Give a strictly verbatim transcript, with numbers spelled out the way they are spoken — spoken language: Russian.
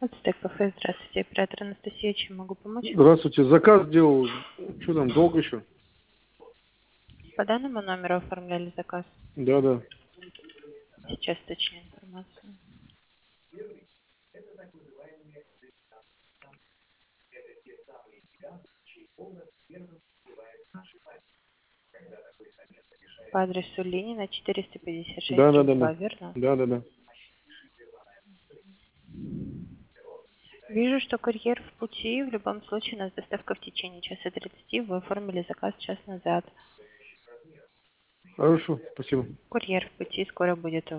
Ацтек кафе, здравствуйте, оператор Анастасия, чем могу помочь? Здравствуйте, заказ делал, что там, долго еще? По данному номеру оформляли заказ. Да, да. Сейчас точнее информацию. По адресу Ленина, четыреста пятьдесят шесть, Да, да, дробь да, два, да. верно? Да, да, да. Вижу, что курьер в пути. В любом случае, у нас доставка в течение часа тридцати. Вы оформили заказ час назад. Хорошо, спасибо. Курьер в пути, скоро будет у